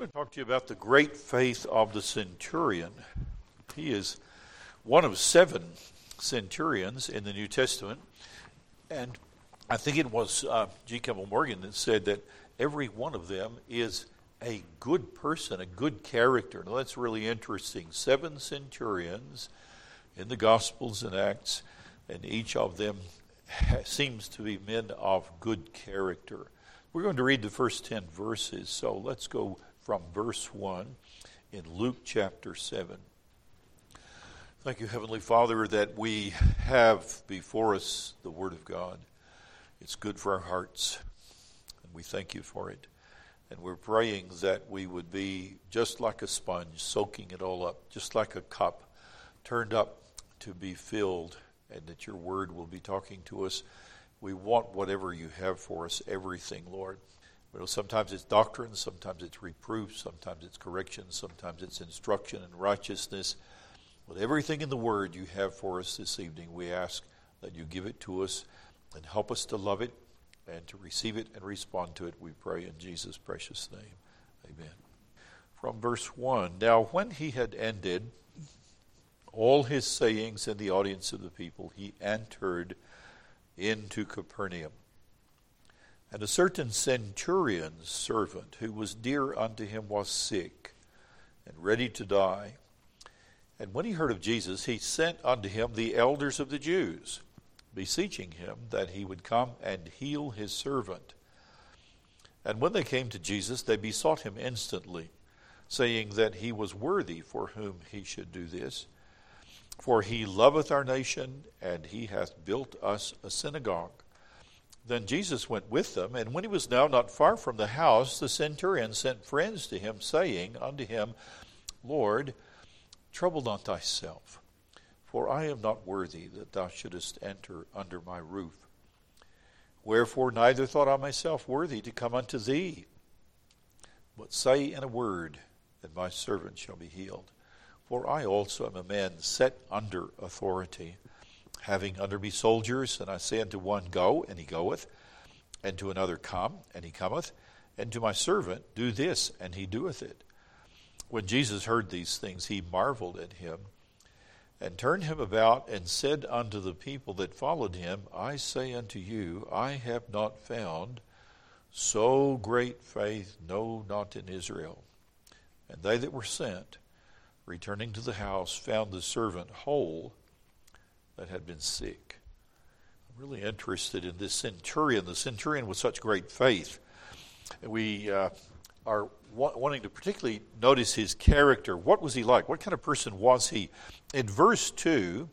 I'm going to talk to you about the great faith of the centurion. He is one of 7 centurions in the New Testament, and I think it was G. Campbell Morgan that said that every one of them is a good person, a good character. Now that's really interesting. 7 centurions in the Gospels and Acts, and each of them seems to be men of good character. We're going to read the first 10 verses, so let's go from verse 1 in Luke chapter 7. Thank you, Heavenly Father, that we have before us the Word of God. It's good for our hearts, and we thank you for it. And we're praying that we would be just like a sponge, soaking it all up, just like a cup turned up to be filled, and that your Word will be talking to us. We want whatever you have for us, everything, Lord. You know, sometimes it's doctrine, sometimes it's reproof, sometimes it's correction, sometimes it's instruction and righteousness. But everything in the Word you have for us this evening, we ask that you give it to us and help us to love it and to receive it and respond to it, we pray in Jesus' precious name. Amen. From verse 1, Now when he had ended all his sayings in the audience of the people, he entered into Capernaum. And a certain centurion's servant, who was dear unto him, was sick and ready to die. And when he heard of Jesus, he sent unto him the elders of the Jews, beseeching him that he would come and heal his servant. And when they came to Jesus, they besought him instantly, saying that he was worthy for whom he should do this. For he loveth our nation, and he hath built us a synagogue. Then Jesus went with them, and when he was now not far from the house, the centurion sent friends to him, saying unto him, Lord, trouble not thyself, for I am not worthy that thou shouldest enter under my roof. Wherefore neither thought I myself worthy to come unto thee, but say in a word, and my servant shall be healed. For I also am a man set under authority, having under me soldiers, and I say unto one, Go, and he goeth, and to another, Come, and he cometh, and to my servant, Do this, and he doeth it. When Jesus heard these things, he marveled at him, and turned him about, and said unto the people that followed him, I say unto you, I have not found so great faith, no, not in Israel. And they that were sent, returning to the house, found the servant whole that had been sick. I'm really interested in this centurion, the centurion with such great faith. We are wanting to particularly notice his character. What was he like? What kind of person was he? In verse 2,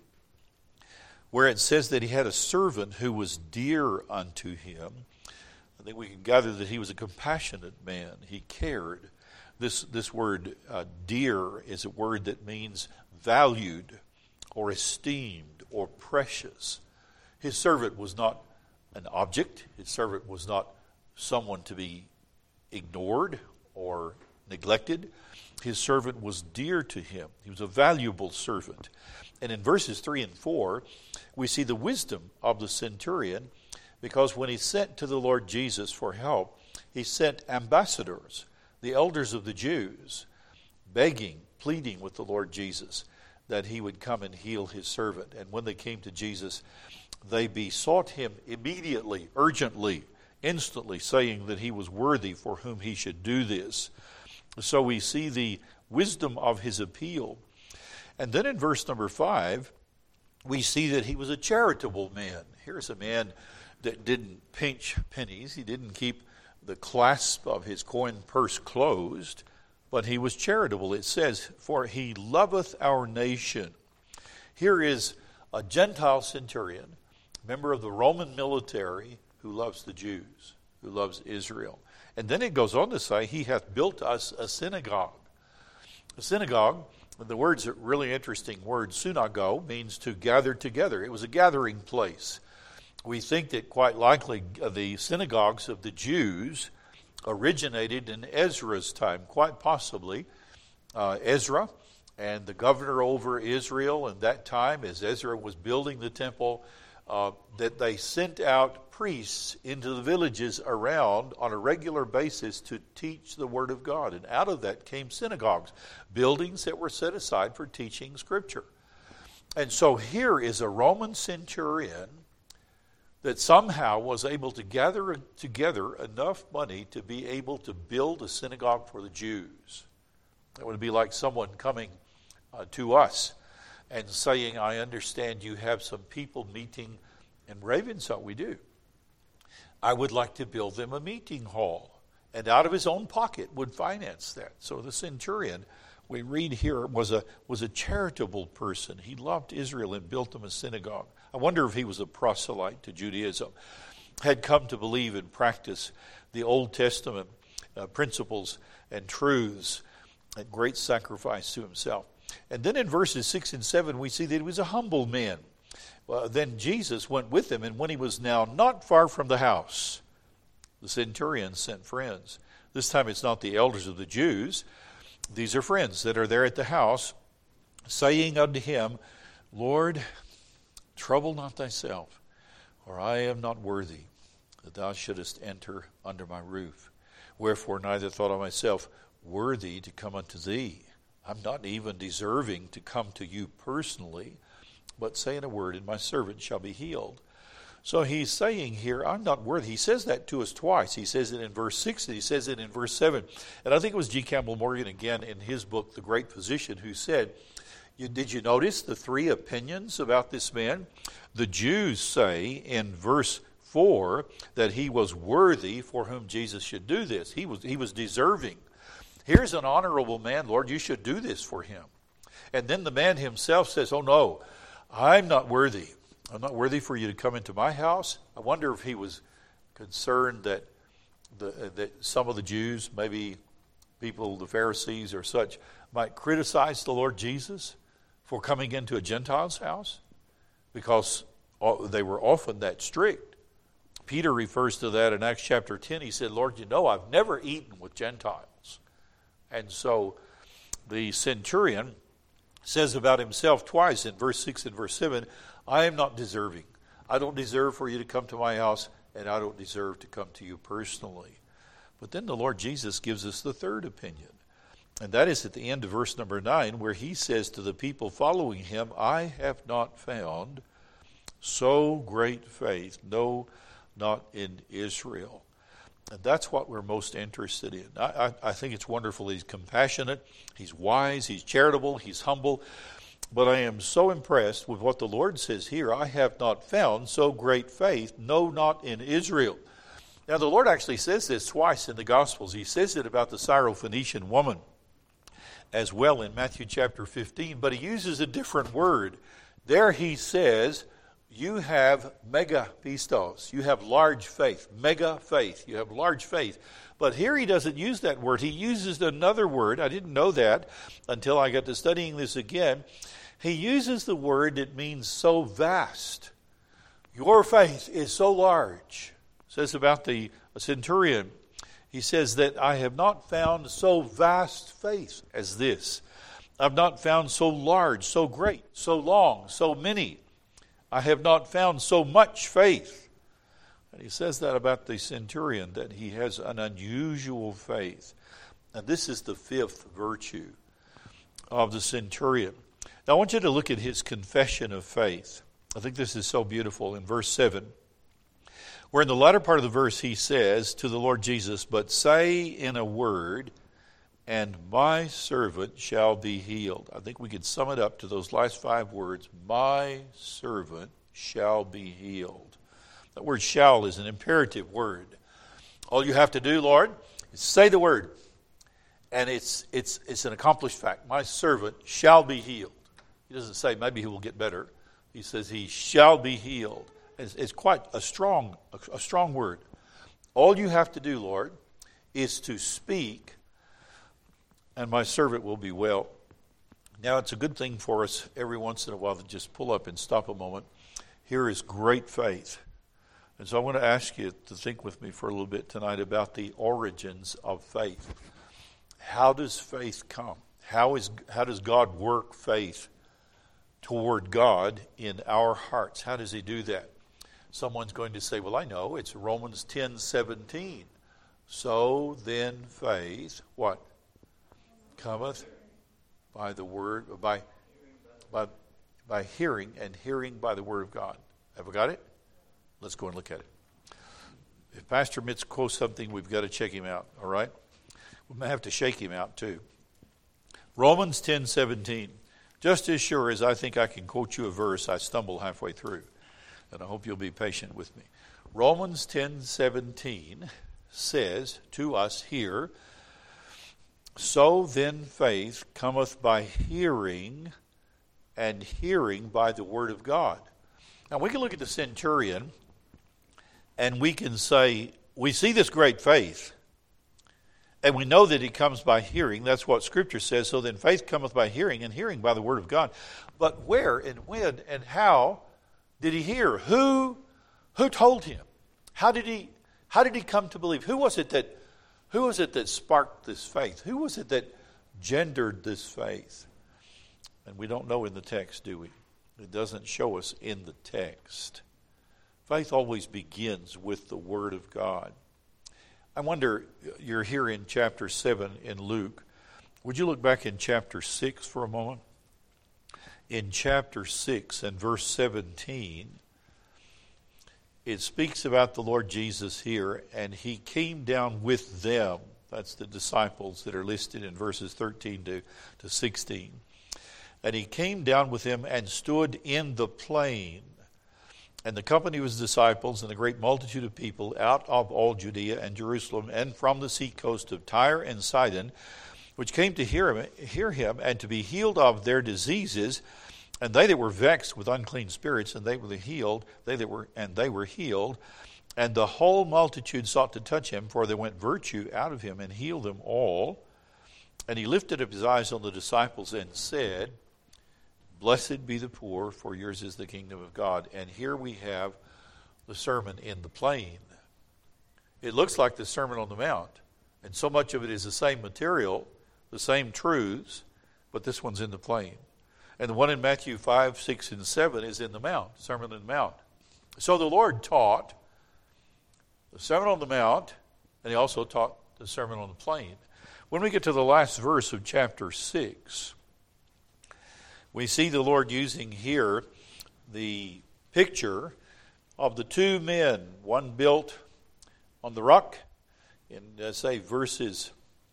where it says that he had a servant who was dear unto him, I think we can gather that he was a compassionate man. He cared. This word dear is a word that means valued or esteemed or precious. His servant was not an object. His servant was not someone to be ignored or neglected. His servant was dear to him. He was a valuable servant. And in verses 3 and 4, we see the wisdom of the centurion, because when he sent to the Lord Jesus for help, he sent ambassadors, the elders of the Jews, begging, pleading with the Lord Jesus that he would come and heal his servant. And when they came to Jesus, they besought him immediately, urgently, instantly, saying that he was worthy for whom he should do this. So we see the wisdom of his appeal. And then in verse number 5, we see that he was a charitable man. Here's a man that didn't pinch pennies. He didn't keep the clasp of his coin purse closed, but he was charitable. It says, for he loveth our nation. Here is a Gentile centurion, member of the Roman military, who loves the Jews, who loves Israel. And then it goes on to say, he hath built us a synagogue. A synagogue, the word's a really interesting word. Synagogue means to gather together. It was a gathering place. We think that quite likely the synagogues of the Jews originated in Ezra's time, quite possibly. Ezra and the governor over Israel in that time, as Ezra was building the temple, that they sent out priests into the villages around on a regular basis to teach the Word of God. And out of that came synagogues, buildings that were set aside for teaching Scripture. And so here is a Roman centurion that somehow was able to gather together enough money to be able to build a synagogue for the Jews. It would be like someone coming to us and saying, I understand you have some people meeting in Ravenshaw. We do. I would like to build them a meeting hall. And out of his own pocket would finance that. So the centurion, we read here, was a charitable person. He loved Israel and built them a synagogue. I wonder if he was a proselyte to Judaism, had come to believe and practice the Old Testament principles and truths at great sacrifice to himself. And then in verses 6 and 7, we see that he was a humble man. Then Jesus went with him, and when he was now not far from the house, the centurion sent friends. This time it's not the elders of the Jews. These are friends that are there at the house, saying unto him, Lord, trouble not thyself, for I am not worthy that thou shouldest enter under my roof. Wherefore neither thought I myself worthy to come unto thee. I'm not even deserving to come to you personally, but say in a word, and my servant shall be healed. So he's saying here, I'm not worthy. He says that to us twice. He says it in verse 6 and he says it in verse 7. And I think it was G. Campbell Morgan again in his book, The Great Physician, who said, did you notice the three opinions about this man? The Jews say in verse 4 that he was worthy for whom Jesus should do this. He was deserving. Here's an honorable man, Lord, you should do this for him. And then the man himself says, oh no, I'm not worthy. I'm not worthy for you to come into my house. I wonder if he was concerned that some of the Jews, maybe people, the Pharisees or such, might criticize the Lord Jesus for coming into a Gentile's house, because they were often that strict. Peter refers to that in Acts chapter 10. He said, Lord, you know I've never eaten with Gentiles. And so the centurion says about himself twice in verse 6 and verse 7, I am not deserving. I don't deserve for you to come to my house, and I don't deserve to come to you personally. But then the Lord Jesus gives us the third opinion. And that is at the end of verse number 9, where he says to the people following him, I have not found so great faith, no, not in Israel. And that's what we're most interested in. I think it's wonderful. He's compassionate, he's wise, he's charitable, he's humble. But I am so impressed with what the Lord says here. I have not found so great faith, no, not in Israel. Now the Lord actually says this twice in the Gospels. He says it about the Syrophoenician woman as well in Matthew chapter 15. But he uses a different word. There he says, you have mega pistos. You have large faith. Mega faith. You have large faith. But here he doesn't use that word. He uses another word. I didn't know that until I got to studying this again. He uses the word that means so vast. Your faith is so large. It says about the centurion. He says that I have not found so vast faith as this. I've not found so large, so great, so long, so many. I have not found so much faith. And he says that about the centurion, that he has an unusual faith. And this is the fifth virtue of the centurion. Now I want you to look at his confession of faith. I think this is so beautiful in verse 7, where in the latter part of the verse he says to the Lord Jesus, but say in a word, and my servant shall be healed. I think we could sum it up to those last 5 words. My servant shall be healed. That word shall is an imperative word. All you have to do, Lord, is say the word. And it's an accomplished fact. My servant shall be healed. He doesn't say maybe he will get better. He says he shall be healed. It's quite a strong word. All you have to do, Lord, is to speak, and my servant will be well. Now, it's a good thing for us every once in a while to just pull up and stop a moment. Here is great faith. And so I want to ask you to think with me for a little bit tonight about the origins of faith. How does faith come? How does God work faith toward God in our hearts? How does he do that? Someone's going to say, well, I know, it's Romans 10:17. So then faith, what? Cometh by the word, by hearing, and hearing by the word of God. Have we got it? Let's go and look at it. If Pastor Mitz quotes something, we've got to check him out, all right? We may have to shake him out too. Romans 10:17. Just as sure as I think I can quote you a verse, I stumble halfway through. And I hope you'll be patient with me. Romans 10:17 says to us here, so then faith cometh by hearing, and hearing by the word of God. Now we can look at the centurion, and we can say, we see this great faith, and we know that it comes by hearing. That's what Scripture says. So then faith cometh by hearing, and hearing by the word of God. But where and when and how did he hear? Who told him? How did he come to believe? Who was it that sparked this faith? Who was it that gendered this faith? And we don't know in the text, do we? It doesn't show us in the text. Faith always begins with the Word of God. I wonder, you're here in chapter 7 in Luke. Would you look back in chapter 6 for a moment? In chapter 6 and verse 17, it speaks about the Lord Jesus here, and he came down with them. That's the disciples that are listed in verses 13 to 16. And he came down with them and stood in the plain. And the company of his disciples and a great multitude of people out of all Judea and Jerusalem and from the sea coast of Tyre and Sidon, which came to hear him and to be healed of their diseases. And they that were vexed with unclean spirits, and they were healed. They were healed. And the whole multitude sought to touch him, for there went virtue out of him and healed them all. And he lifted up his eyes on the disciples and said, Blessed be the poor, for yours is the kingdom of God. And here we have the sermon in the plain. It looks like the Sermon on the Mount, and so much of it is the same material, the same truths, but this one's in the plain. And the one in Matthew 5, 6, and 7 is in the Mount, Sermon on the Mount. So the Lord taught the Sermon on the Mount, and he also taught the Sermon on the Plain. When we get to the last verse of chapter 6, we see the Lord using here the picture of the two men, one built on the rock, in, say, verses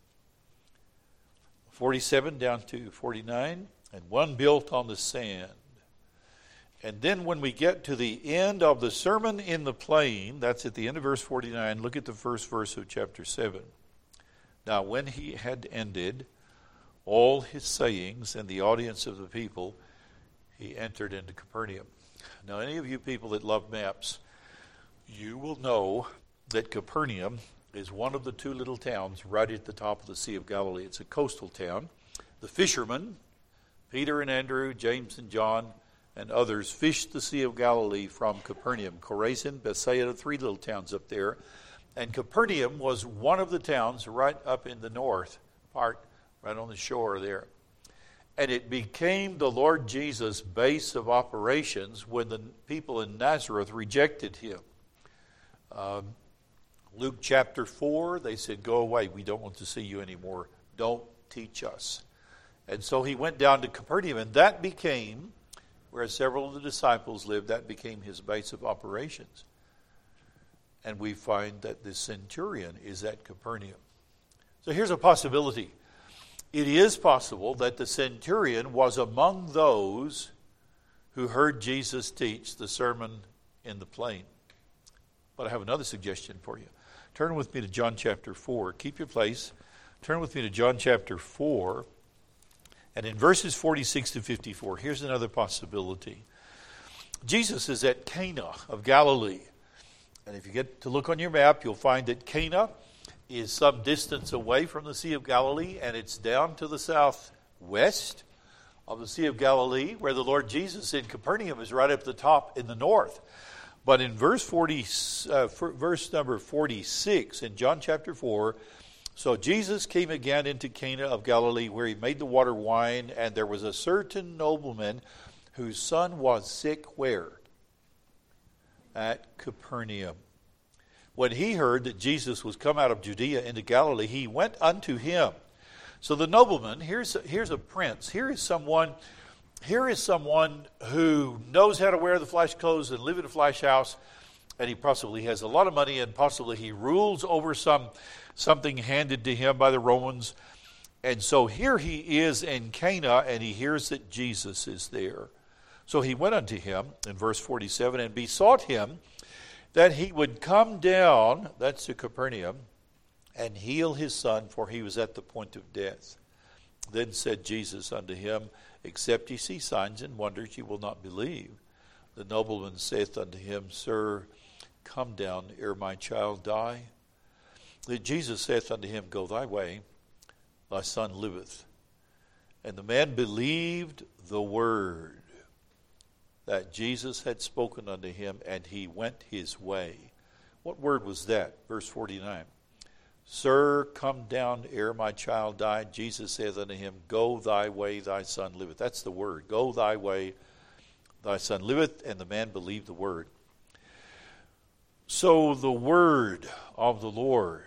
47 down to 49, and one built on the sand. And then when we get to the end of the sermon in the plain, that's at the end of verse 49, look at the first verse of chapter 7. Now when he had ended all his sayings and the audience of the people, he entered into Capernaum. Now any of you people that love maps, you will know that Capernaum is one of the two little towns right at the top of the Sea of Galilee. It's a coastal town. The fishermen, Peter and Andrew, James and John, and others fished the Sea of Galilee from Capernaum. Chorazin, Bethsaida, three little towns up there. And Capernaum was one of the towns right up in the north part, right on the shore there. And it became the Lord Jesus' base of operations when the people in Nazareth rejected him. Luke chapter 4, they said, go away, we don't want to see you anymore. Don't teach us. And so he went down to Capernaum, and that became, where several of the disciples lived, that became his base of operations. And we find that the centurion is at Capernaum. So here's a possibility. It is possible that the centurion was among those who heard Jesus teach the sermon in the plain. But I have another suggestion for you. Turn with me to John chapter 4. Keep your place. Turn with me to John chapter 4. And in verses 46 to 54, here's another possibility. Jesus is at Cana of Galilee. And if you get to look on your map, you'll find that Cana is some distance away from the Sea of Galilee, and it's down to the southwest of the Sea of Galilee, where the Lord Jesus in Capernaum is right up the top in the north. But in verse number 46 in John chapter 4, so Jesus came again into Cana of Galilee, where he made the water wine, and there was a certain nobleman whose son was sick where? at Capernaum. When he heard that Jesus was come out of Judea into Galilee, he went unto him. So the nobleman, here's a prince. Here is someone who knows how to wear the flash clothes and live in a flash house, and he possibly has a lot of money, and possibly he rules over something handed to him by the Romans. And so here he is in Cana, and he hears that Jesus is there. So he went unto him, in verse 47, and besought him that he would come down, that's to Capernaum, and heal his son, for he was at the point of death. Then said Jesus unto him, Except ye see signs and wonders, ye will not believe. The nobleman saith unto him, Sir, come down ere my child die. Then Jesus saith unto him, Go thy way, thy son liveth. And the man believed the word that Jesus had spoken unto him, and he went his way. What word was that? Verse 49. Sir, come down ere my child die. Jesus saith unto him, Go thy way, thy son liveth. That's the word. Go thy way, thy son liveth. And the man believed the word. So the word of the Lord.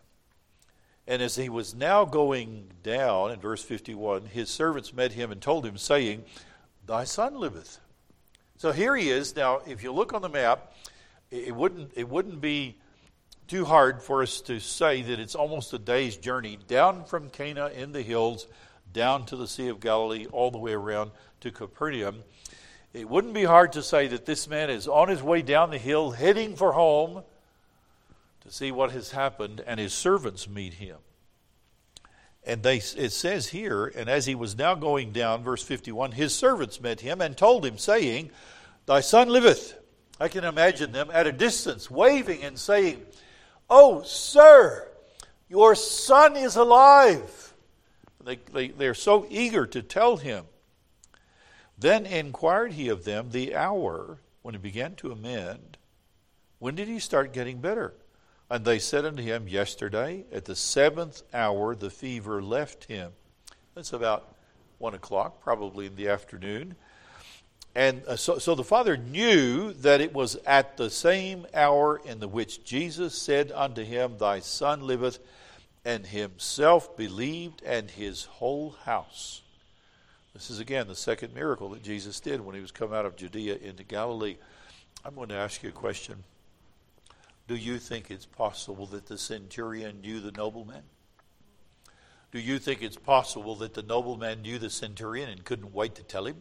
And as he was now going down, in verse 51, his servants met him and told him, saying, Thy son liveth. So here he is. Now, if you look on the map, it wouldn't be too hard for us to say that it's almost a day's journey down from Cana in the hills, down to the Sea of Galilee, all the way around to Capernaum. It wouldn't be hard to say that this man is on his way down the hill, heading for home to see what has happened, and his servants meet him. And it says here, and as he was now going down, verse 51, his servants met him and told him, saying, Thy son liveth. I can imagine them at a distance, waving and saying, Oh, sir, your son is alive. They're so eager to tell him. Then inquired he of them the hour when he began to amend. When did he start getting better? And they said unto him, Yesterday, at the 7th hour, the fever left him. That's about 1 o'clock, probably in the afternoon. And so the father knew that it was at the same hour in the which Jesus said unto him, Thy son liveth, and himself believed, and his whole house. This is again the second miracle that Jesus did when he was come out of Judea into Galilee. I'm going to ask you a question. Do you think it's possible that the centurion knew the nobleman? Do you think it's possible that the nobleman knew the centurion and couldn't wait to tell him?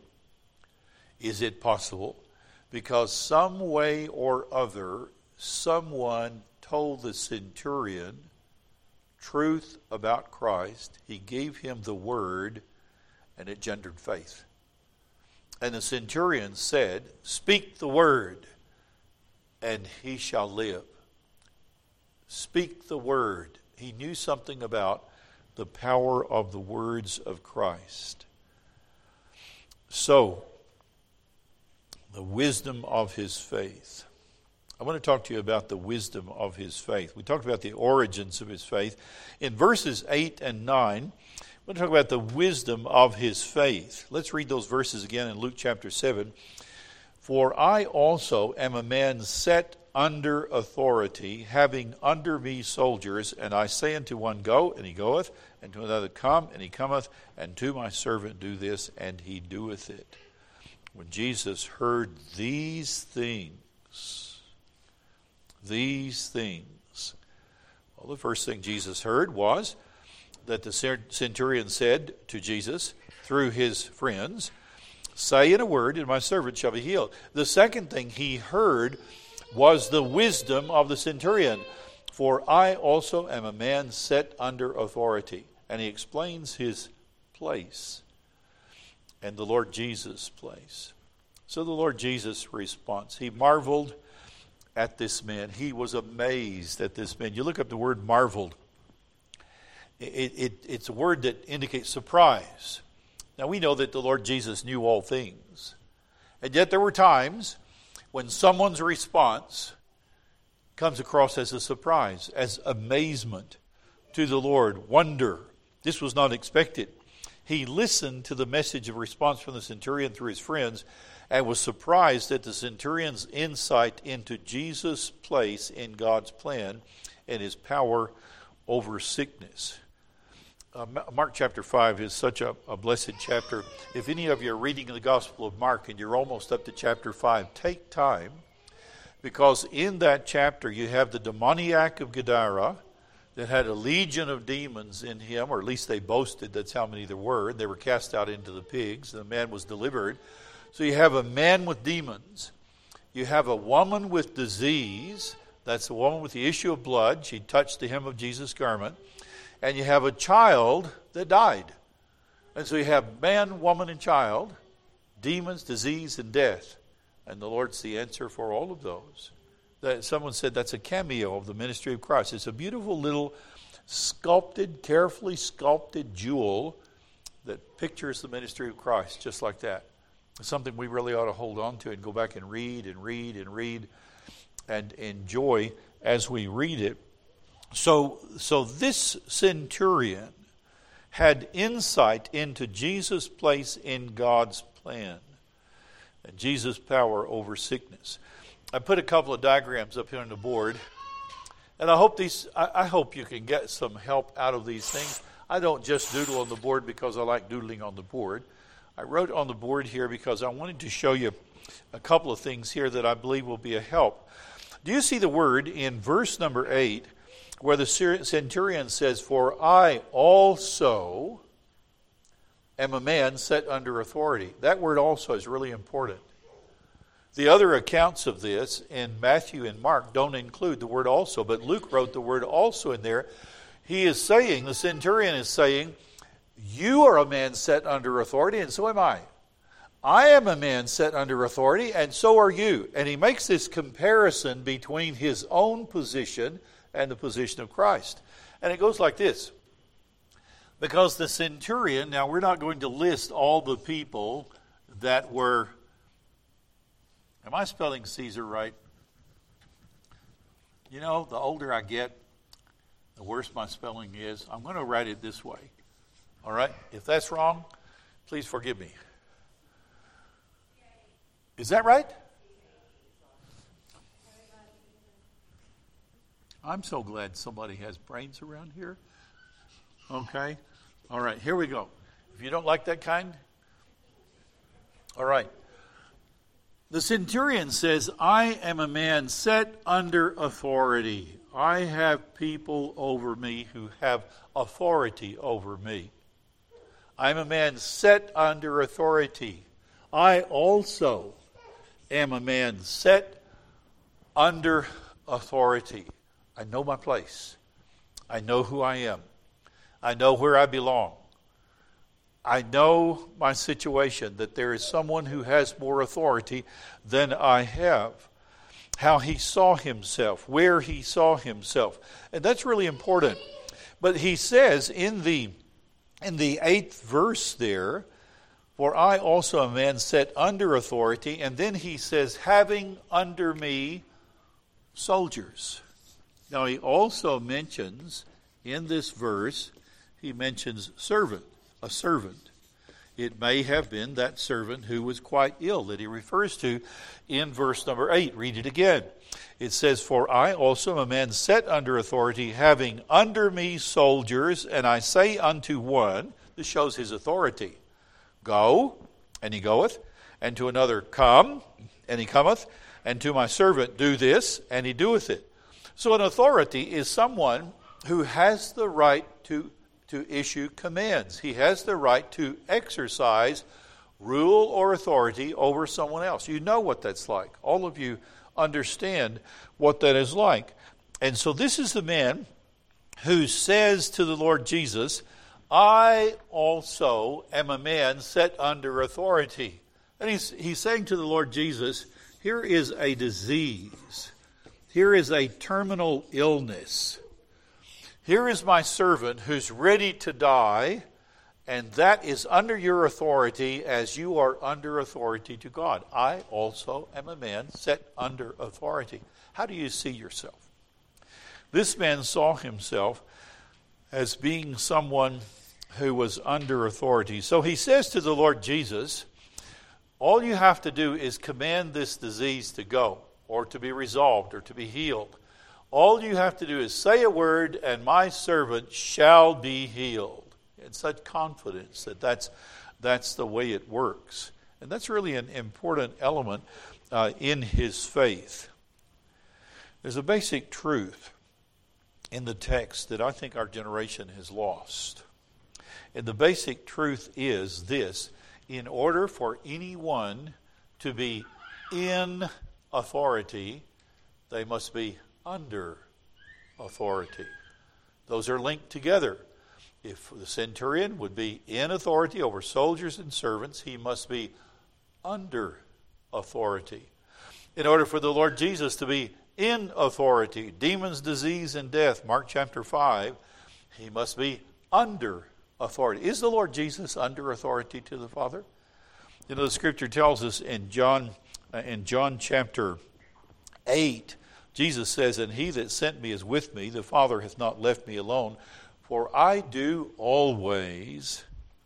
Is it possible? Because some way or other, someone told the centurion truth about Christ. He gave him the word, and it gendered faith. And the centurion said, Speak the word, and he shall live. Speak the word. He knew something about the power of the words of Christ. So, the wisdom of his faith. I want to talk to you about the wisdom of his faith. We talked about the origins of his faith. In verses 8 and 9, I want to talk about the wisdom of his faith. Let's read those verses again in Luke chapter 7. For I also am a man set under authority, having under me soldiers, and I say unto one, Go, and he goeth, and to another, Come, and he cometh, and to my servant, Do this, and he doeth it. When Jesus heard these things, well, the first thing Jesus heard was that the centurion said to Jesus through his friends, Say in a word, and my servant shall be healed. The second thing he heard was the wisdom of the centurion. For I also am a man set under authority. And he explains his place and the Lord Jesus' place. So the Lord Jesus responds. He marveled at this man. He was amazed at this man. You look up the word marveled. It's a word that indicates surprise. Now we know that the Lord Jesus knew all things. And yet there were times when someone's response comes across as a surprise, as amazement to the Lord, wonder. This was not expected. he listened to the message of response from the centurion through his friends and was surprised at the centurion's insight into Jesus' place in God's plan and his power over sickness. Mark chapter 5 is such a blessed chapter. If any of you are reading the Gospel of Mark and you're almost up to chapter 5, take time, because in that chapter you have the demoniac of Gadara that had a legion of demons in him, or at least they boasted that's how many there were. They were cast out into the pigs. The man was delivered. So you have a man with demons. You have a woman with disease. That's the woman with the issue of blood. She touched the hem of Jesus' garment. And you have a child that died. And so you have man, woman, and child, demons, disease, and death. And the Lord's the answer for all of those. Someone said that's a cameo of the ministry of Christ. It's a beautiful little sculpted, carefully sculpted jewel that pictures the ministry of Christ, just like that. It's something we really ought to hold on to and go back and read and read and read and enjoy as we read it. So this centurion had insight into Jesus' place in God's plan and Jesus' power over sickness. I put a couple of diagrams up here on the board, and I hope you can get some help out of these things. I don't just doodle on the board because I like doodling on the board. I wrote on the board here because I wanted to show you a couple of things here that I believe will be a help. Do you see the word in verse number 8 where the centurion says, "For I also am a man set under authority"? That word "also" is really important. The other accounts of this in Matthew and Mark don't include the word "also," but Luke wrote the word "also" in there. He is saying, the centurion is saying, you are a man set under authority, and so am I. I am a man set under authority, and so are you. And he makes this comparison between his own position and the position of Christ. And it goes like this. Because the centurion, now we're not going to list all the people that were, am I spelling Caesar right? You know, the older I get, the worse my spelling is. I'm going to write it this way. All right? If that's wrong, please forgive me. Is that right? I'm so glad somebody has brains around here. Okay. All right, here we go. If you don't like that kind, all right. The centurion says, I am a man set under authority. I have people over me who have authority over me. I'm a man set under authority. I also am a man set under authority. I know my place. I know who I am. I know where I belong. I know my situation, that there is someone who has more authority than I have. How he saw himself, where he saw himself. And that's really important. But he says in the 8th verse there, for I also am a man set under authority. And then he says, having under me soldiers. Now he also mentions, in this verse, he mentions servant, a servant. It may have been that servant who was quite ill that he refers to in verse number 8. Read it again. It says, for I also am a man set under authority, having under me soldiers, and I say unto one, this shows his authority, go, and he goeth, and to another, come, and he cometh, and to my servant, do this, and he doeth it. So an authority is someone who has the right to issue commands. He has the right to exercise rule or authority over someone else. You know what that's like. All of you understand what that is like. And so this is the man who says to the Lord Jesus, I also am a man set under authority. And he's saying to the Lord Jesus, here is a disease. Here is a terminal illness. Here is my servant who's ready to die, and that is under your authority as you are under authority to God. I also am a man set under authority. How do you see yourself? This man saw himself as being someone who was under authority. So he says to the Lord Jesus, all you have to do is command this disease to go, or to be resolved, or to be healed. All you have to do is say a word, and my servant shall be healed. And such confidence that that's the way it works. And that's really an important element in his faith. There's a basic truth in the text that I think our generation has lost. And the basic truth is this: in order for anyone to be in authority, they must be under authority. Those are linked together. If the centurion would be in authority over soldiers and servants, he must be under authority. In order for the Lord Jesus to be in authority, demons, disease, and death, Mark chapter 5, he must be under authority. Is the Lord Jesus under authority to the Father? You know, the Scripture tells us in John chapter 8, Jesus says, and he that sent me is with me, the Father hath not left me alone, for I do always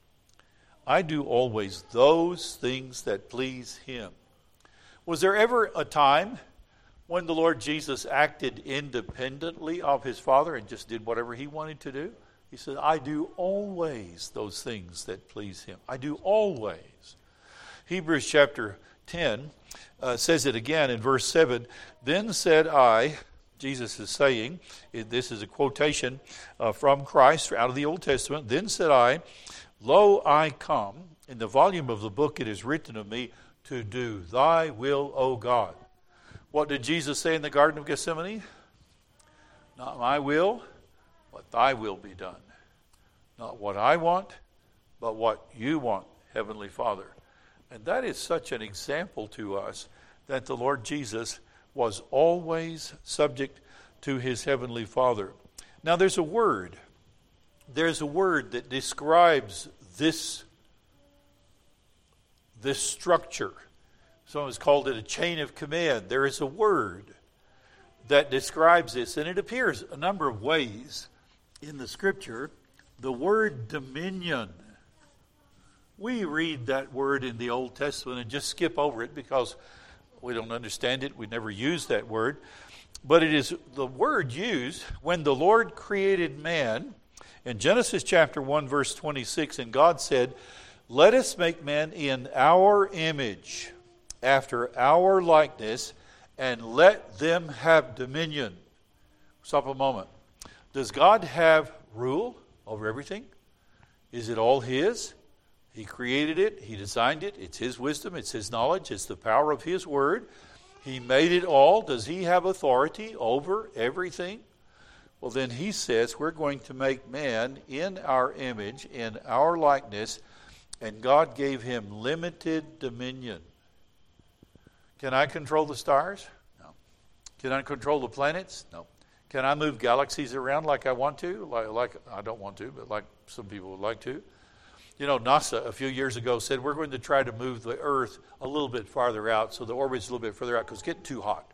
those things that please him. Was there ever a time when the Lord Jesus acted independently of his Father and just did whatever he wanted to do? He said, I do always those things that please him. I do always. Hebrews chapter 10 says it again in verse 7. Then said I, Jesus is saying, this is a quotation from Christ out of the Old Testament. Then said I, lo, I come. In the volume of the book it is written of me to do thy will, O God. What did Jesus say in the Garden of Gethsemane? Not my will, but thy will be done. Not what I want, but what you want, Heavenly Father. And that is such an example to us that the Lord Jesus was always subject to his Heavenly Father. Now there's a word. There's a word that describes this structure. Someone has called it a chain of command. There is a word that describes this, and it appears a number of ways in the Scripture. The word dominion. We read that word in the Old Testament and just skip over it because we don't understand it. We never use that word. But it is the word used when the Lord created man. In Genesis chapter 1, verse 26, and God said, let us make man in our image, after our likeness, and let them have dominion. Stop a moment. Does God have rule over everything? Is it all his? He created it. He designed it. It's his wisdom. It's his knowledge. It's the power of his word. He made it all. Does he have authority over everything? Well, then he says we're going to make man in our image, in our likeness, and God gave him limited dominion. Can I control the stars? No. Can I control the planets? No. Can I move galaxies around like I want to? Like I don't want to, but like some people would like to. You know, NASA a few years ago said we're going to try to move the Earth a little bit farther out, so the orbit's a little bit further out because it's getting too hot.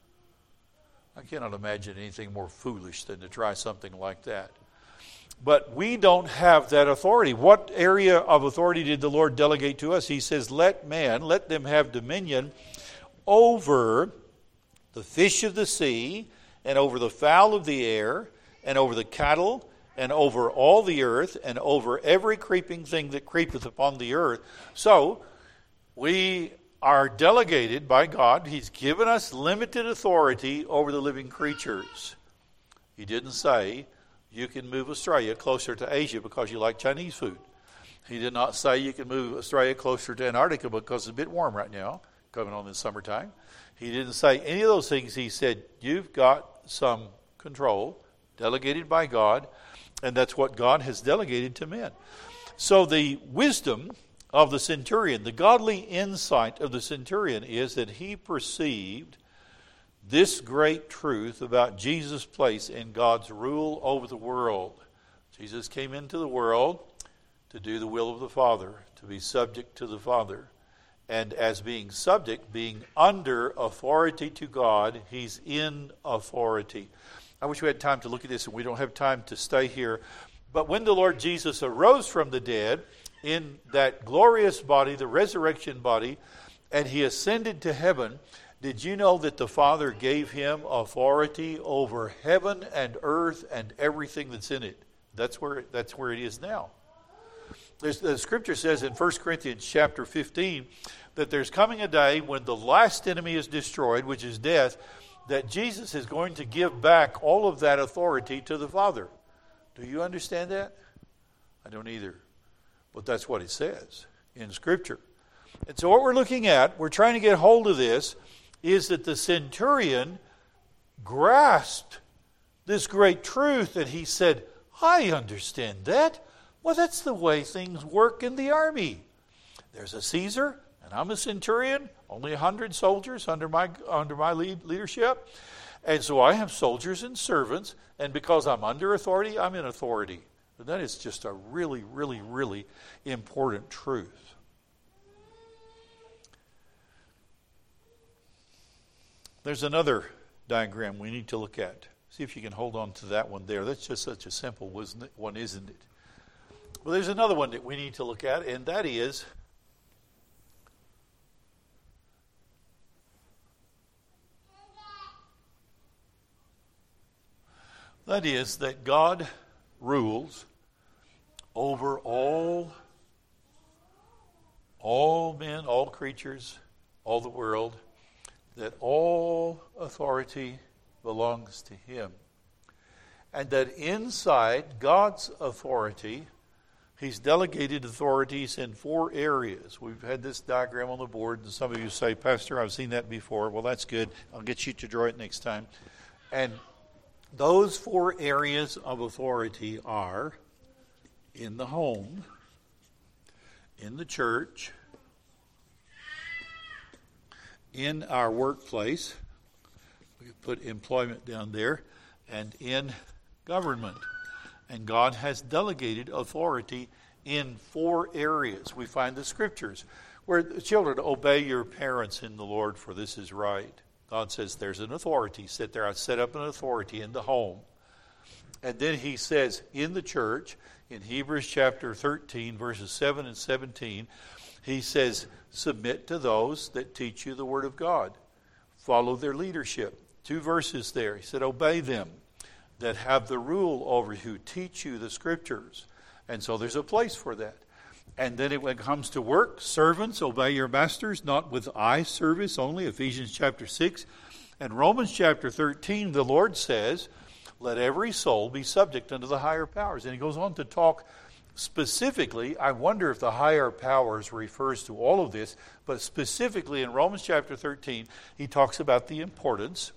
I cannot imagine anything more foolish than to try something like that. But we don't have that authority. What area of authority did the Lord delegate to us? He says, let them have dominion over the fish of the sea, and over the fowl of the air, and over the cattle, and over all the earth, and over every creeping thing that creepeth upon the earth. So, we are delegated by God. He's given us limited authority over the living creatures. He didn't say, you can move Australia closer to Asia because you like Chinese food. He did not say you can move Australia closer to Antarctica because it's a bit warm right now, coming on in summertime. He didn't say any of those things. He said, you've got some control delegated by God, and that's what God has delegated to men. So the wisdom of the centurion, the godly insight of the centurion is that he perceived this great truth about Jesus' place in God's rule over the world. Jesus came into the world to do the will of the Father, to be subject to the Father. And as being subject, being under authority to God, he's in authority. I wish we had time to look at this, and we don't have time to stay here. But when the Lord Jesus arose from the dead in that glorious body, the resurrection body, and he ascended to heaven, did you know that the Father gave him authority over heaven and earth and everything that's in it? That's where it is now. The scripture says in 1 Corinthians chapter 15 that there's coming a day when the last enemy is destroyed, which is death, that Jesus is going to give back all of that authority to the Father. Do you understand that? I don't either. But that's what it says in Scripture. And so what we're looking at, we're trying to get hold of this, is that the centurion grasped this great truth and he said, I understand that. Well, that's the way things work in the army. There's a Caesar, and I'm a centurion, only 100 soldiers under my leadership. And so I have soldiers and servants, and because I'm under authority, I'm in authority. And that is just a really, really, really important truth. There's another diagram we need to look at. See if you can hold on to that one there. That's just such a simple one, isn't it? Well, there's another one that we need to look at, and that is that God rules over all men, all creatures, all the world, that all authority belongs to him. And that inside God's authority, he's delegated authorities in 4 areas. We've had this diagram on the board, and some of you say, Pastor, I've seen that before. Well, that's good. I'll get you to draw it next time. And those 4 areas of authority are in the home, in the church, in our workplace, we put employment down there, and in government. And God has delegated authority in 4 areas. We find the scriptures where the children, obey your parents in the Lord, for this is right. God says there's an authority. Sit there. I set up an authority in the home. And then he says in the church, in Hebrews chapter 13, verses 7 and 17, he says, submit to those that teach you the word of God. Follow their leadership. 2 verses there. He said, obey them that have the rule over you, who teach you the scriptures. And so there's a place for that. And then when it comes to work, servants, obey your masters, not with eye service only, Ephesians chapter 6. And Romans chapter 13, the Lord says, let every soul be subject unto the higher powers. And he goes on to talk specifically, I wonder if the higher powers refers to all of this, but specifically in Romans chapter 13, he talks about the importance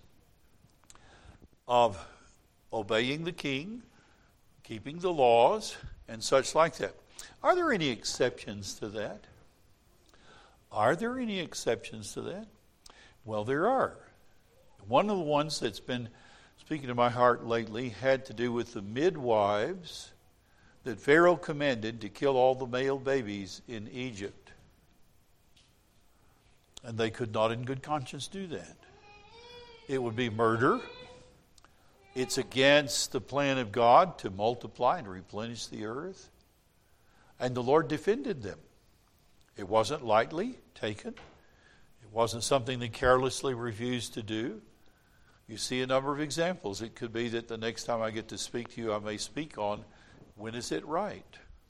of obeying the king, keeping the laws, and such like that. Are there any exceptions to that? Are there any exceptions to that? Well, there are. One of the ones that's been speaking to my heart lately had to do with the midwives that Pharaoh commanded to kill all the male babies in Egypt. And they could not in good conscience do that. It would be murder. It's against the plan of God to multiply and replenish the earth. And the Lord defended them. It wasn't lightly taken. It wasn't something they carelessly refused to do. You see a number of examples. It could be that the next time I get to speak to you, I may speak on when is it right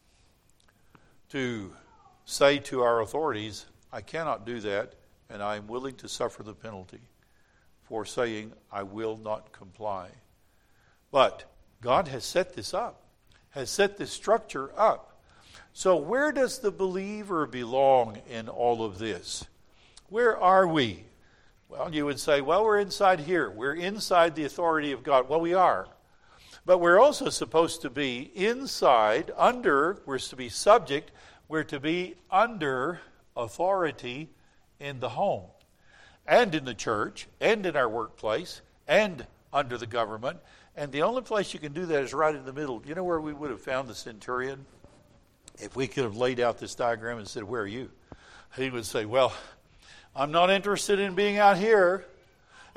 to say to our authorities, I cannot do that, and I am willing to suffer the penalty for saying I will not comply. But God has set this up, has set this structure up. So where does the believer belong in all of this? Where are we? Well, you would say, well, we're inside here. We're inside the authority of God. Well, we are. But we're also supposed to be inside, under, we're to be subject, we're to be under authority in the home, and in the church, and in our workplace, and under the government. And the only place you can do that is right in the middle. You know where we would have found the centurion? If we could have laid out this diagram and said, where are you? He would say, well, I'm not interested in being out here.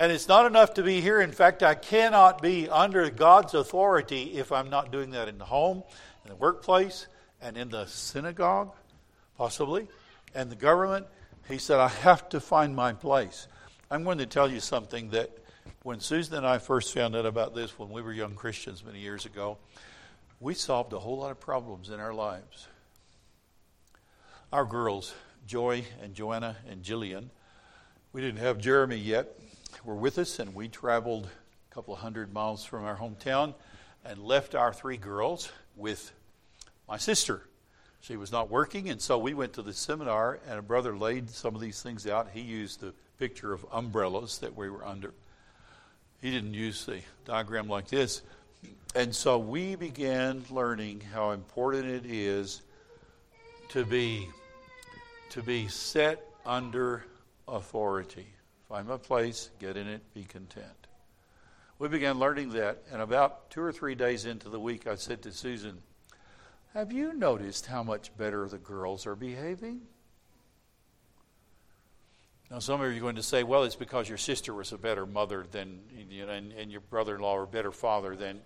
And it's not enough to be here. In fact, I cannot be under God's authority if I'm not doing that in the home, in the workplace, and in the synagogue, possibly, and the government. He said, I have to find my place. I'm going to tell you something that when Susan and I first found out about this when we were young Christians many years ago, we solved a whole lot of problems in our lives. Our girls, Joy and Joanna and Jillian, we didn't have Jeremy yet, were with us, and we traveled a couple of 100 miles from our hometown and left our 3 girls with my sister. She was not working, and so we went to the seminar, and a brother laid some of these things out. He used the picture of umbrellas that we were under. He didn't use the diagram like this. And so we began learning how important it is to be set under authority. Find my place, get in it, be content. We began learning that, and about 2 or 3 days into the week, I said to Susan, have you noticed how much better the girls are behaving? Now, some of you are going to say, well, it's because your sister was a better mother than, and your brother-in-law or a better father than.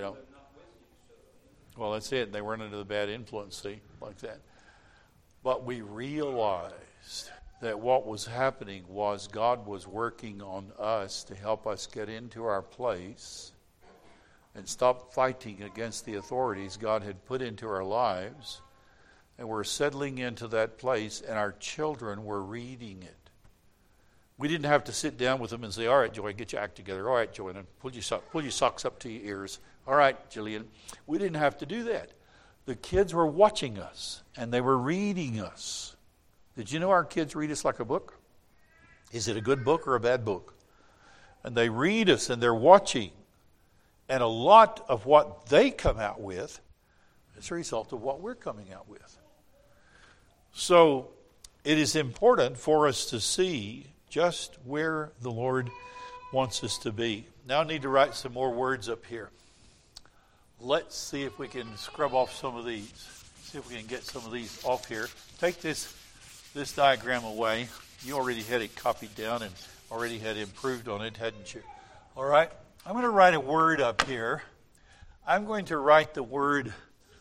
Well, that's it. They weren't under the bad influence, see, like that. But we realized that what was happening was God was working on us to help us get into our place and stop fighting against the authorities God had put into our lives. And we're settling into that place, and our children were reading it. We didn't have to sit down with them and say, all right, Joy, get your act together. All right, Joanna, pull your socks up to your ears. All right, Jillian. We didn't have to do that. The kids were watching us, and they were reading us. Did you know our kids read us like a book? Is it a good book or a bad book? And they read us, and they're watching. And a lot of what they come out with is a result of what we're coming out with. So it is important for us to see just where the Lord wants us to be. Now I need to write some more words up here. Let's see if we can scrub off some of these. See if we can get some of these off here. Take this diagram away. You already had it copied down and already had improved on it, hadn't you? All right. I'm going to write a word up here. I'm going to write the word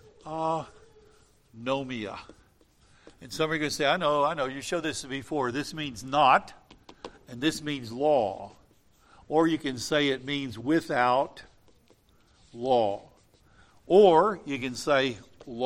nomia. And some are going to say, I know, you showed this before. This means not, and this means law. Or you can say it means without law. Or you can say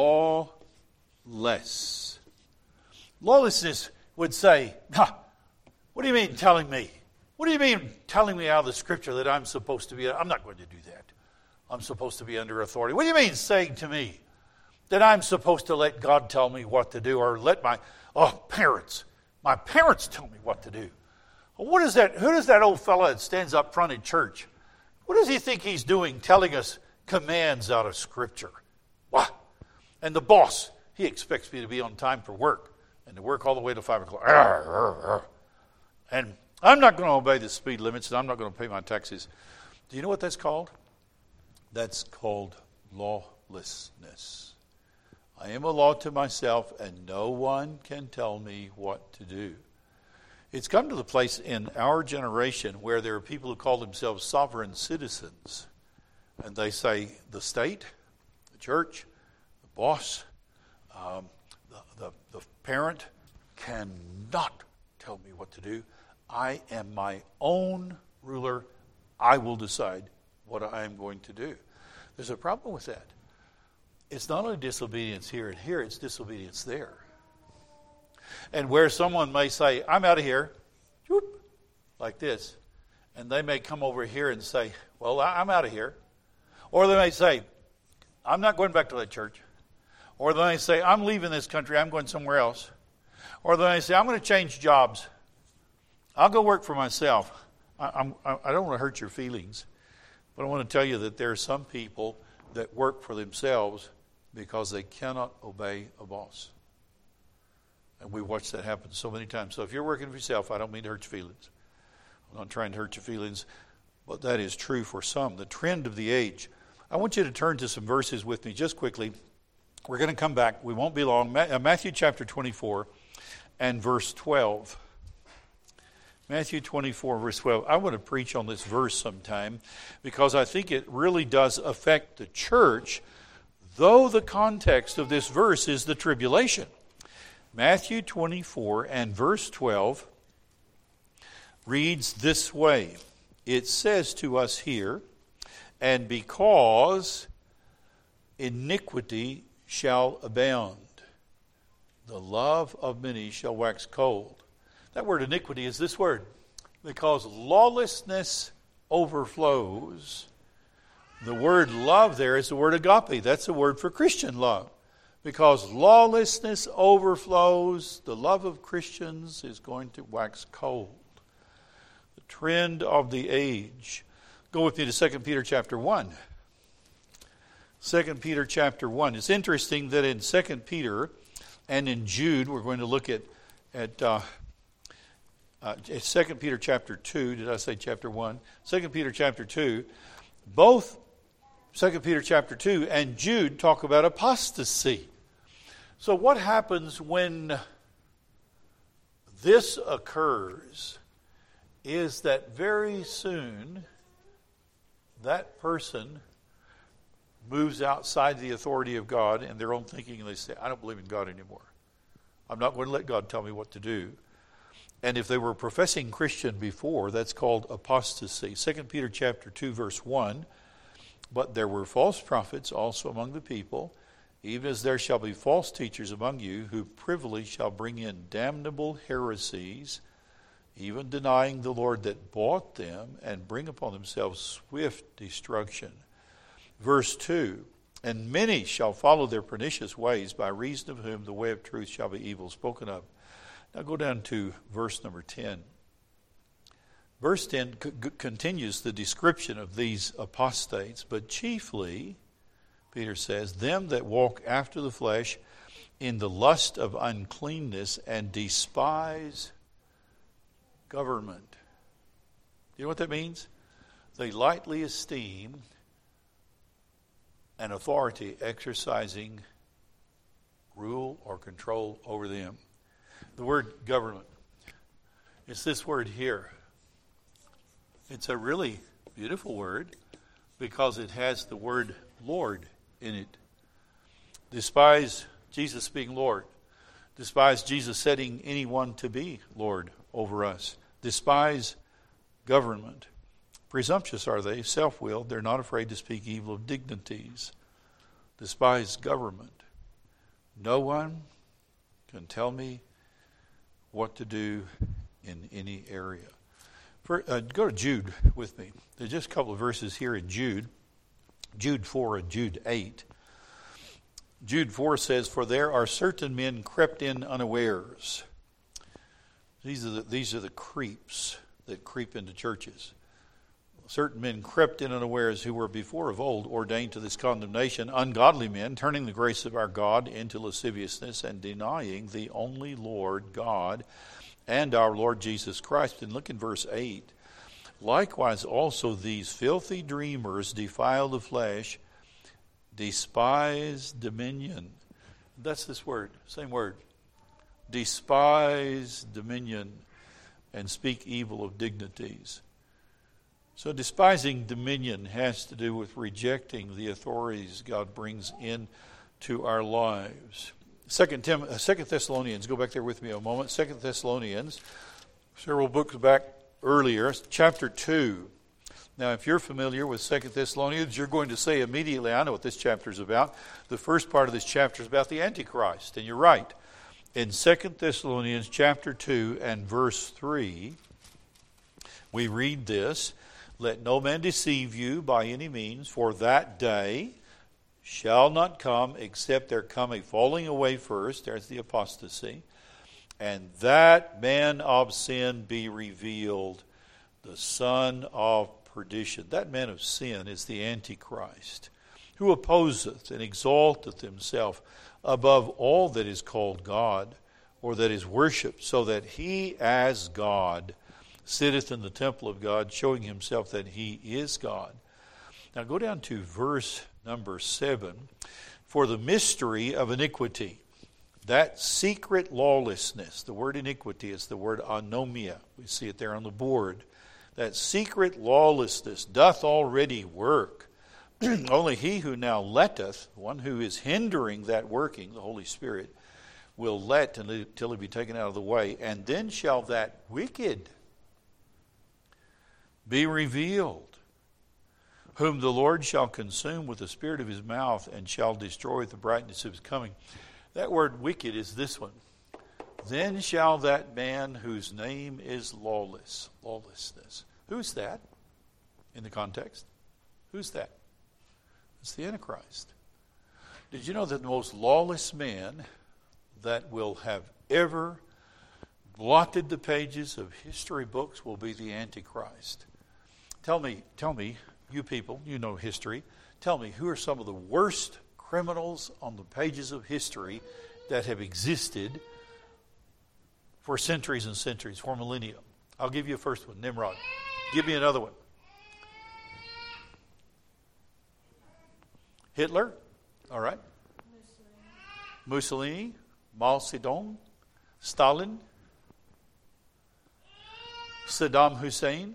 lawless. Lawlessness would say, what do you mean telling me? What do you mean telling me out of the Scripture that I'm supposed to be? I'm not going to do that. I'm supposed to be under authority. What do you mean saying to me that I'm supposed to let God tell me what to do, or let my parents tell me what to do? What is that? Who is that old fellow that stands up front in church? What does he think he's doing, telling us commands out of Scripture? What? And the boss, he expects me to be on time for work, and to work all the way to 5 o'clock. And I'm not going to obey the speed limits, and I'm not going to pay my taxes. Do you know what that's called? That's called lawlessness. I am a law to myself, and no one can tell me what to do. It's come to the place in our generation where there are people who call themselves sovereign citizens. And they say the state, the church, the boss, the parent cannot tell me what to do. I am my own ruler. I will decide what I am going to do. There's a problem with that. It's not only disobedience here and here, it's disobedience there. And where someone may say, I'm out of here, whoop, like this, and they may come over here and say, well, I'm out of here. Or they may say, I'm not going back to that church. Or they may say, I'm leaving this country, I'm going somewhere else. Or they may say, I'm going to change jobs. I'll go work for myself. I don't want to hurt your feelings, but I want to tell you that there are some people that work for themselves because they cannot obey a boss. And we watch that happen so many times. So if you're working for yourself, I don't mean to hurt your feelings. I'm not trying to hurt your feelings, but that is true for some. The trend of the age. I want you to turn to some verses with me just quickly. We're going to come back. We won't be long. Matthew chapter 24 and verse 12. Matthew 24, verse 12. I want to preach on this verse sometime because I think it really does affect the church, though the context of this verse is the tribulation. Matthew 24 and verse 12 reads this way. It says to us here, "And because iniquity shall abound, the love of many shall wax cold." That word iniquity is this word. Because lawlessness overflows. The word love there is the word agape. That's the word for Christian love. Because lawlessness overflows, the love of Christians is going to wax cold. The trend of the age. Go with me to 2 Peter chapter 1. 2 Peter chapter 1. It's interesting that in 2 Peter and in Jude, we're going to look at 2 Peter chapter 2, did I say chapter 1? 2 Peter chapter 2, both 2 Peter chapter 2 and Jude talk about apostasy. So what happens when this occurs is that very soon that person moves outside the authority of God and their own thinking, and they say, I don't believe in God anymore. I'm not going to let God tell me what to do. And if they were professing Christian before, that's called apostasy. 2 Peter chapter 2, verse 1, "But there were false prophets also among the people, even as there shall be false teachers among you, who privily shall bring in damnable heresies, even denying the Lord that bought them, and bring upon themselves swift destruction." Verse 2, "And many shall follow their pernicious ways, by reason of whom the way of truth shall be evil spoken of." Now go down to verse number 10. Verse 10 continues the description of these apostates, but chiefly, Peter says, "them that walk after the flesh in the lust of uncleanness and despise government." You know what that means? They lightly esteem an authority exercising rule or control over them. The word government, it's this word here. It's a really beautiful word because it has the word Lord in it. Despise Jesus being Lord. Despise Jesus setting anyone to be Lord over us. Despise government. Presumptuous are they, self-willed. They're not afraid to speak evil of dignities. Despise government. No one can tell me what to do in any area. Go to Jude with me. There's just a couple of verses here in Jude. Jude 4 and Jude 8. Jude 4 says, "For there are certain men crept in unawares." These are the creeps that creep into churches. "Certain men crept in unawares, who were before of old ordained to this condemnation, ungodly men, turning the grace of our God into lasciviousness, and denying the only Lord God and our Lord Jesus Christ." And look in verse 8. "Likewise also these filthy dreamers defile the flesh, despise dominion." That's this word, same word. "Despise dominion, and speak evil of dignities." So despising dominion has to do with rejecting the authorities God brings into our lives. 2 Thessalonians, go back there with me a moment. 2 Thessalonians, several books back earlier, chapter 2. Now, if you're familiar with 2 Thessalonians, you're going to say immediately, I know what this chapter is about. The first part of this chapter is about the Antichrist, and you're right. In 2 Thessalonians chapter 2 and verse 3, we read this, "Let no man deceive you by any means, for that day shall not come except there come a falling away first," there's the apostasy, "and that man of sin be revealed, the son of perdition." That man of sin is the Antichrist, "who opposeth and exalteth himself above all that is called God, or that is worshipped, so that he as God sitteth in the temple of God, showing himself that he is God." Now go down to verse number 7. "For the mystery of iniquity." that secret lawlessness, the word iniquity is the word anomia. We see it there on the board. That secret lawlessness doth already work. Only he who now letteth, one who is hindering that working, the Holy Spirit, will let until it be taken out of the way. And then shall that wicked be revealed, whom the Lord shall consume with the spirit of his mouth, and shall destroy with the brightness of his coming. That word wicked is this one. Then shall that man whose name is lawlessness. Who's that in the context? Who's that? It's the Antichrist. Did you know that the most lawless man that will have ever blotted the pages of history books will be the Antichrist? Tell me, you people, you know history, tell me, who are some of the worst criminals on the pages of history that have existed for centuries and centuries, for millennia? I'll give you a first one, Nimrod. Give me another one. Hitler, all right. Mussolini, Mao Zedong, Stalin, Saddam Hussein,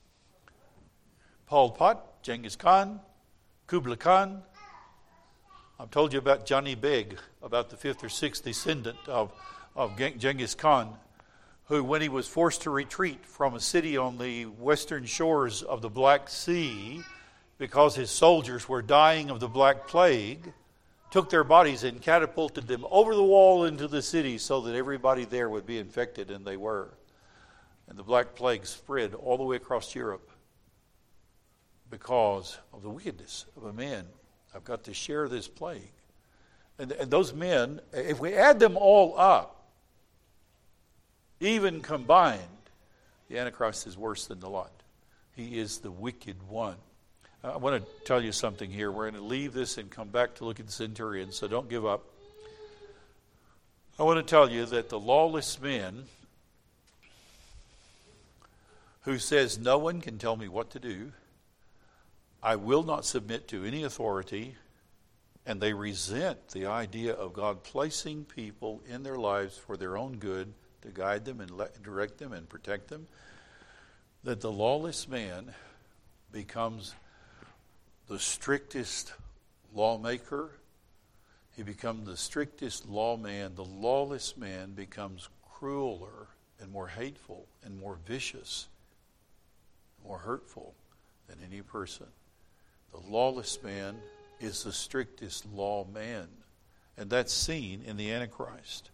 Pol Pot, Genghis Khan, Kublai Khan. I've told you about Johnny Beg, about the fifth or sixth descendant of Genghis Khan, who, when he was forced to retreat from a city on the western shores of the Black Sea, because his soldiers were dying of the Black Plague, took their bodies and catapulted them over the wall into the city so that everybody there would be infected, and they were. And the Black Plague spread all the way across Europe because of the wickedness of a man. I've got to share this plague. And those men, if we add them all up, even combined, the Antichrist is worse than the lot. He is the wicked one. I want to tell you something here. We're going to leave this and come back to look at the centurion, so don't give up. I want to tell you that the lawless man who says, no one can tell me what to do, I will not submit to any authority, and they resent the idea of God placing people in their lives for their own good, to guide them and direct them and protect them, that the lawless man becomes the strictest lawmaker. He becomes the strictest lawman. The lawless man becomes crueler and more hateful and more vicious, more hurtful than any person. The lawless man is the strictest lawman, and that's seen in the Antichrist.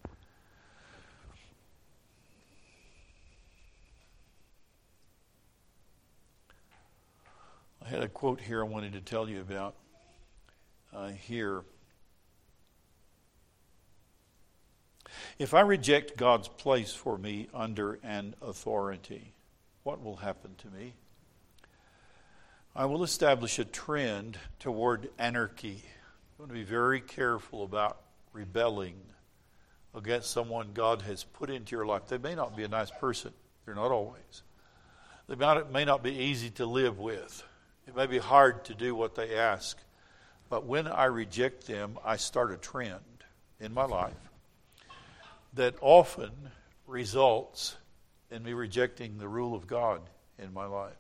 I had a quote here I wanted to tell you about here. If I reject God's place for me under an authority, what will happen to me? I will establish a trend toward anarchy. I want to be very careful about rebelling against someone God has put into your life. They may not be a nice person. They're not always. They may not be easy to live with. It may be hard to do what they ask. But when I reject them, I start a trend in my life that often results in me rejecting the rule of God in my life.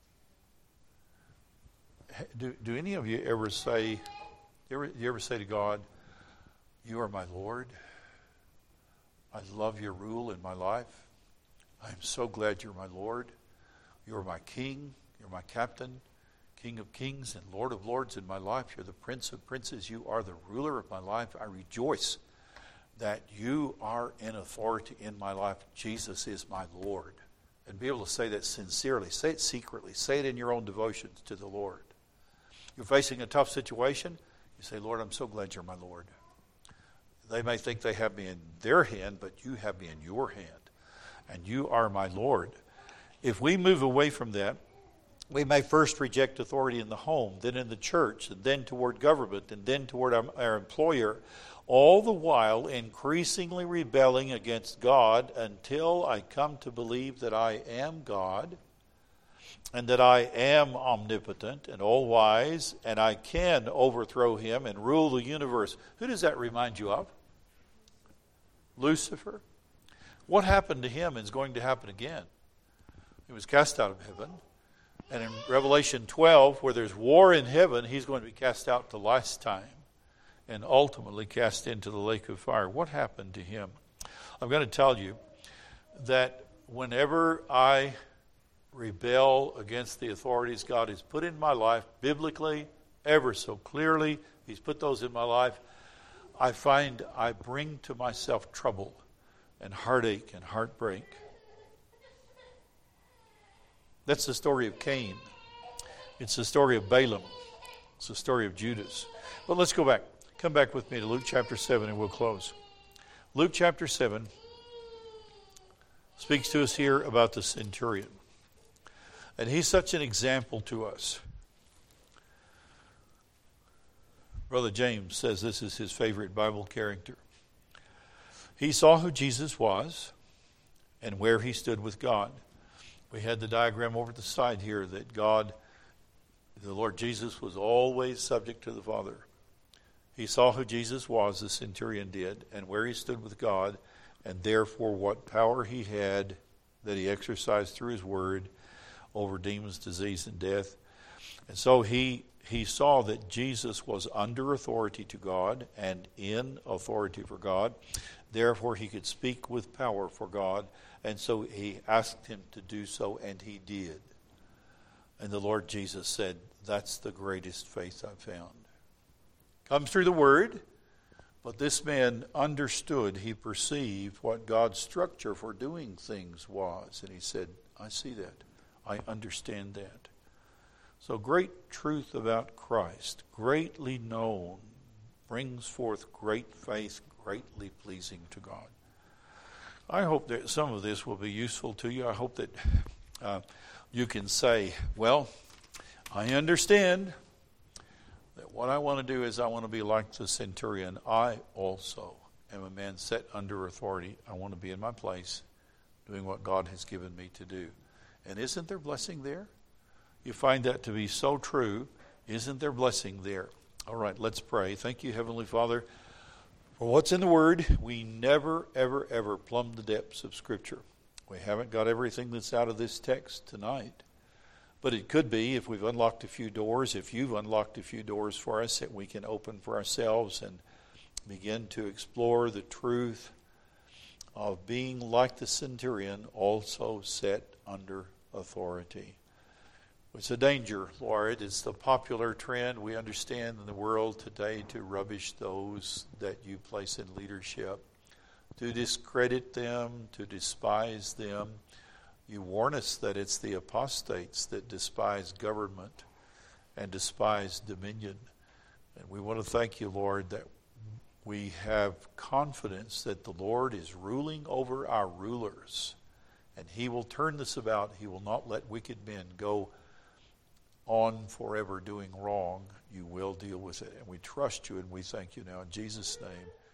Do any of you ever say, you ever say to God, you are my Lord. I love your rule in my life. I'm so glad you're my Lord. You're my King. You're my Captain, King of kings and Lord of lords in my life. You're the Prince of princes. You are the ruler of my life. I rejoice that you are in authority in my life. Jesus is my Lord. And be able to say that sincerely. Say it secretly. Say it in your own devotions to the Lord. You're facing a tough situation. You say, Lord, I'm so glad you're my Lord. They may think they have me in their hand, but you have me in your hand. And you are my Lord. If we move away from that, we may first reject authority in the home, then in the church, and then toward government, and then toward our employer, all the while increasingly rebelling against God until I come to believe that I am God and that I am omnipotent and all-wise, and I can overthrow him and rule the universe. Who does that remind you of? Lucifer. What happened to him is going to happen again. He was cast out of heaven. And in Revelation 12, where there's war in heaven, he's going to be cast out the last time and ultimately cast into the lake of fire. What happened to him? I'm going to tell you that whenever I rebel against the authorities God has put in my life, biblically, ever so clearly, He's put those in my life, I find I bring to myself trouble and heartache and heartbreak. That's the story of Cain. It's the story of Balaam. It's the story of Judas. But let's go back. Come back with me to Luke chapter 7 and we'll close. Luke chapter 7 speaks to us here about the centurion. And he's such an example to us. Brother James says this is his favorite Bible character. He saw who Jesus was and where he stood with God. We had the diagram over the side here that God, the Lord Jesus, was always subject to the Father. He saw who Jesus was, the centurion did, and where he stood with God, and therefore what power he had that he exercised through his word over demons, disease, and death. And so he saw that Jesus was under authority to God and in authority for God. Therefore, he could speak with power for God. And so he asked him to do so, and he did. And the Lord Jesus said, that's the greatest faith I've found. Comes through the Word, but this man understood, he perceived what God's structure for doing things was. And he said, I see that. I understand that. So great truth about Christ, greatly known, brings forth great faith, greatly pleasing to God. I hope that some of this will be useful to you. I hope that you can say, well, I understand that what I want to do is I want to be like the centurion. I also am a man set under authority. I want to be in my place doing what God has given me to do. And isn't there blessing there? You find that to be so true. Isn't there blessing there? All right, let's pray. Thank you, Heavenly Father, for what's in the Word. We never, ever, ever plumb the depths of Scripture. We haven't got everything that's out of this text tonight. But it could be if we've unlocked a few doors, if you've unlocked a few doors for us that we can open for ourselves and begin to explore the truth of being like the centurion, also set under authority. It's a danger, Lord. It's the popular trend we understand in the world today to rubbish those that you place in leadership, to discredit them, to despise them. You warn us that it's the apostates that despise government and despise dominion. And we want to thank you, Lord, that we have confidence that the Lord is ruling over our rulers. And he will turn this about. He will not let wicked men go on forever doing wrong. You will deal with it. And we trust you and we thank you now in Jesus' name.